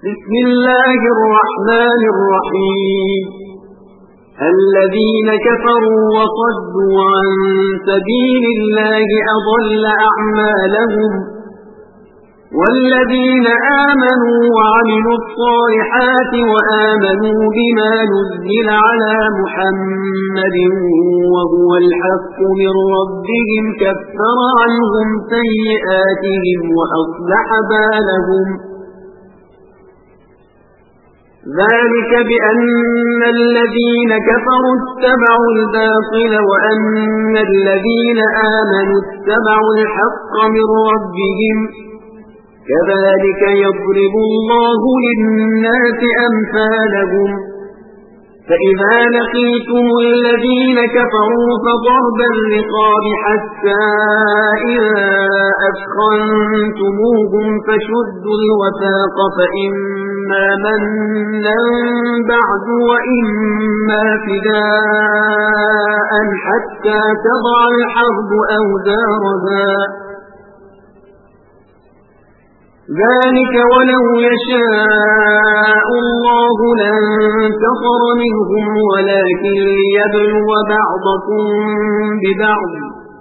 بسم الله الرحمن الرحيم. الذين كفروا وصدوا عن سبيل الله أضل أعمالهم، والذين آمنوا وعملوا الصالحات وآمنوا بما نزل على محمد وهو الحق من ربهم كفر عنهم سيئاتهم وأصلح بالهم. ذلك بأن الذين كفروا اتبعوا الباطل وأن الذين آمنوا اتبعوا الحق من ربهم، كذلك يضرب الله للناس أمثالهم. فإذا لقيتم الذين كفروا فضرب الرقاب حتى إذا أثخنتموهم فشدوا الوثاق، فإما منا بعد وإما فداء حتى تضع الحرب أوزارها. ذلك ولو يشاء الله لانتصر منهم ولكن ليبلو بعضكم ببعض،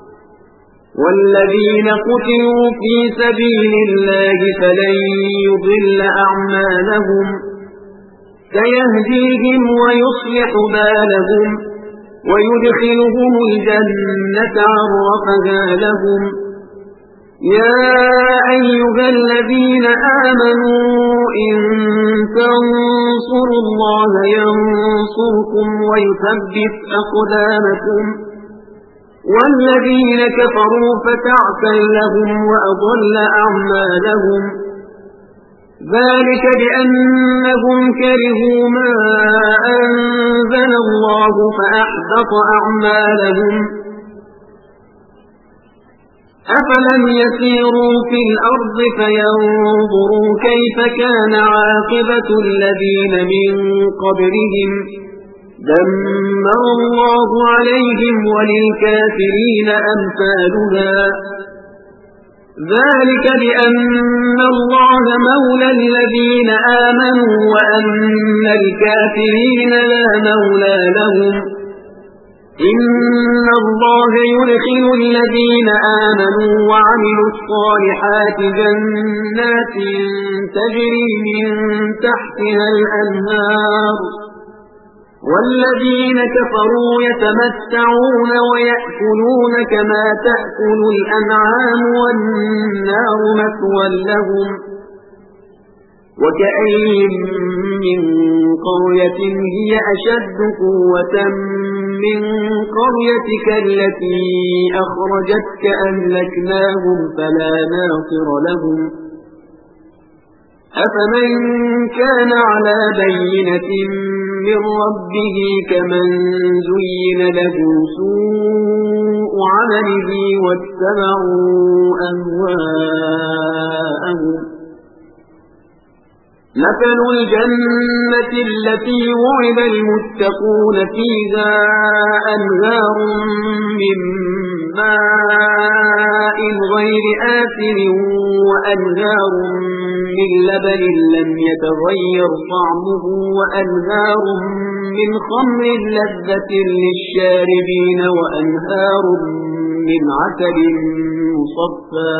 والذين قتلوا في سبيل الله فلن يضل أعمالهم، سيهديهم ويصلح بالهم ويدخلهم الجنة عرفها لهم. يا أيها الذين آمنوا إن تنصروا الله ينصركم ويثبت أقدامكم، والذين كفروا فتعسا لهم وأضل أعمالهم. ذلك بأنهم كرهوا ما أنزل الله فأحبط أعمالهم. أفلم يسيروا في الأرض فينظروا كيف كان عاقبة الذين من قبلهم، دمر الله عليهم وللكافرين أمثالها. ذلك بأن الله مولى الذين آمنوا وأن الكافرين لا مولى لهم. إن الله يدخل الذين آمنوا وعملوا الصالحات جنات تجري من تحتها الأنهار، والذين كفروا يتمتعون ويأكلون كما تأكل الأنعام والنار مثوى لهم. وكأين من قرية هي أشد قوة من قريتك التي أخرجتك أهلكناهم فلا ناصر لهم. أفمن كان على بينة من ربه كمن زين له سوء عمله واتبعوا أهواءهم. مثل الجنة التي وعد المتقون فيها أنهار من ماء غير آسن وأنهار من لبن لم يتغير طعمه وأنهار من خمر لذة للشاربين وأنهار من عسل مصفى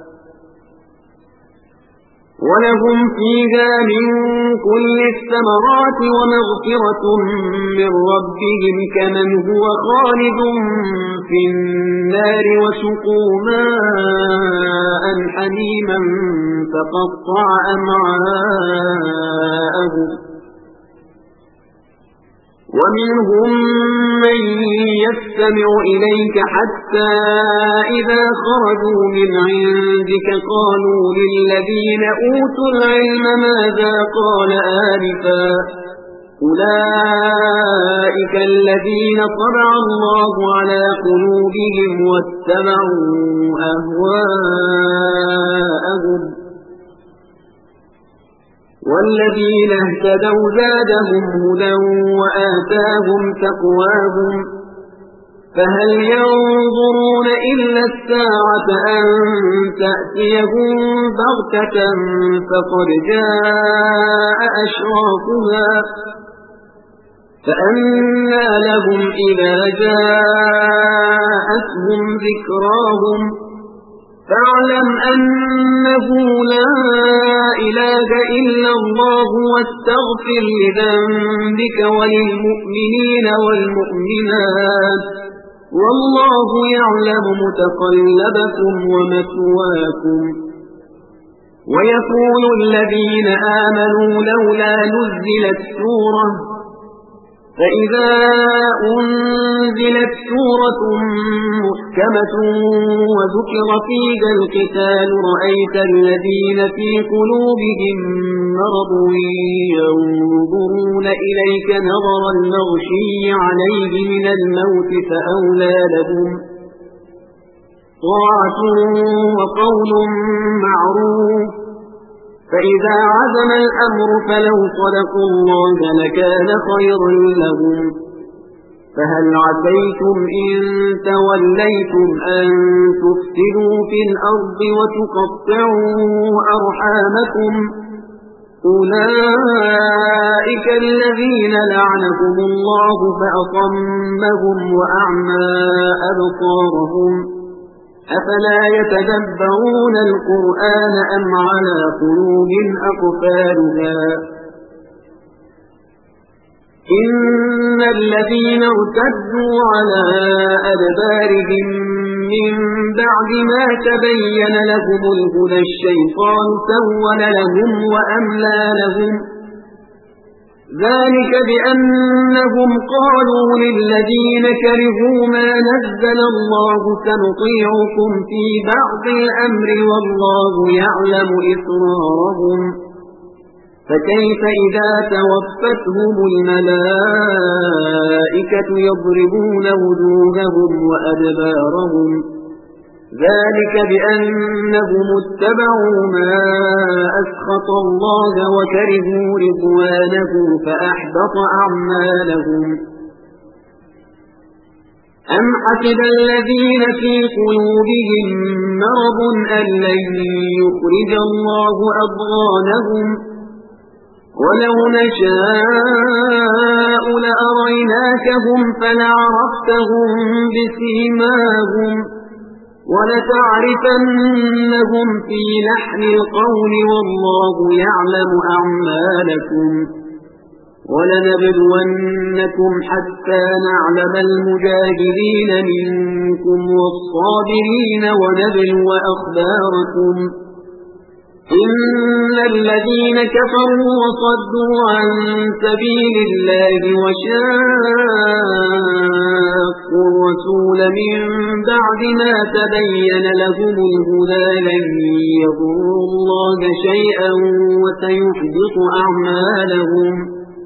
ولهم فيها من كل الثمرات ومغفرة من ربهم كمن هو خالد في النار وسقوا ماء حميما فقطع أمعاءهم. ومنهم من يستمع إليك حتى إذا خرجوا من عندك قالوا للذين أوتوا العلم ماذا قال آنفا، أولئك الذين طبع الله على قلوبهم واتبعوا أهواءهم. والذين اهتدوا زادهم هدى وآتاهم تقواهم. فهل ينظرون إلا الساعة أن تأتيهم بغتة فقد جاء أشراطها فأنى لهم إذا جاءتهم ذكراهم فاعلم أنه لا إله إلا الله واستغفر لذنبك وللمؤمنين والمؤمنات والله يعلم متقلبكم ومثواكم. ويقول الذين آمنوا لولا نزلت سورة فإذا أنزلت سورة محكمة وذكر فيها القتال رأيت الذين في قلوبهم مرض ينظرون إليك نظر المغشي عليه من الموت فأولى لهم طاعة وقول معروف فإذا عزم الأمر فلو صدقوا الله لكان خيرا لهم. فهل عسيتم إن توليتم أن تفسدوا في الأرض وتقطعوا أرحامكم أولئك الذين لعنهم الله فأصمهم وأعمى أبصارهم أفلا يتدبرون القرآن أم على قلوب أقفالها. إن الذين ارتدوا على أدبارهم من بعد ما تبين لهم الهدى الشيطان سول لهم وأملى لهم ذلك بأنهم قالوا للذين كرهوا ما نزل الله سنطيعكم في بعض الأمر والله يعلم إسرارهم فكيف إذا توفتهم الملائكة يضربون وجوههم وأدبارهم ذلك بأنهم اتبعوا ما أسخط الله وكرهوا رضوانه فأحبط أعمالهم. أم حسب الذين في قلوبهم مرض أن لن يخرج الله أضغانهم ولو نشاء لأريناكهم فلعرفتهم بسيماهم ولتعرفنهم في لحن القول والله يعلم أعمالكم ولنبلونكم حتى نعلم المجاهدين منكم والصابرين ونبلو أخباركم. إن الذين كفروا وصدوا عن سبيل الله وشاقوا الرسول من بعد ما تبين لهم الهدى لن يضروا الله شيئا وسيحبط أعمالهم.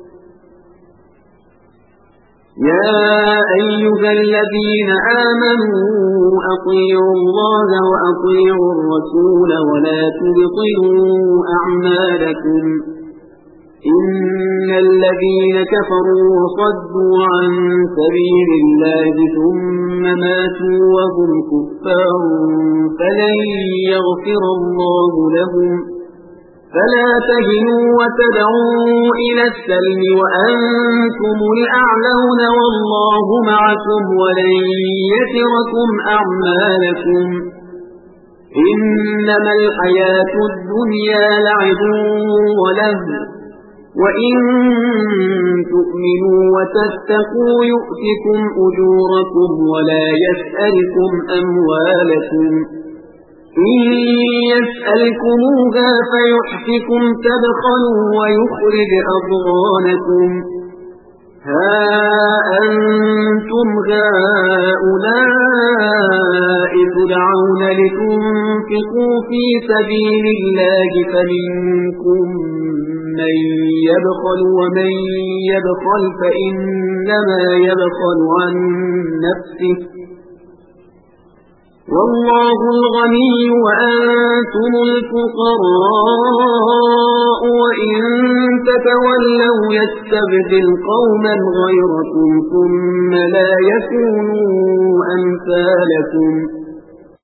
يا أيها الذين آمنوا أطيعوا الله وأطيعوا الرسول ولا تبطلوا أعمالكم. إن الذين كفروا وصدوا عن سبيل الله ثم ماتوا وهم كفار فلن يغفر الله لهم فلا تهنوا وتدعوا إلى السلم وأنتم الأعلون والله معكم ولن يتركم أعمالكم. إنما الحياة الدنيا لعب ولهو وإن تؤمنوا وتتقوا يؤتكم أجوركم ولا يسألكم أموالكم. إن يسألكموها فيحفكم تبخلوا ويخرج أضغانكم. ها أنتم هؤلاء تدعون لتنفقوا في سبيل الله فمنكم من يبخل ومن يبخل فإنما يبخل عن نفسه والله الغني وأنتم الفقراء وإن تتولوا يستبدل قوما غيركم ثم لا يكونوا أمثالكم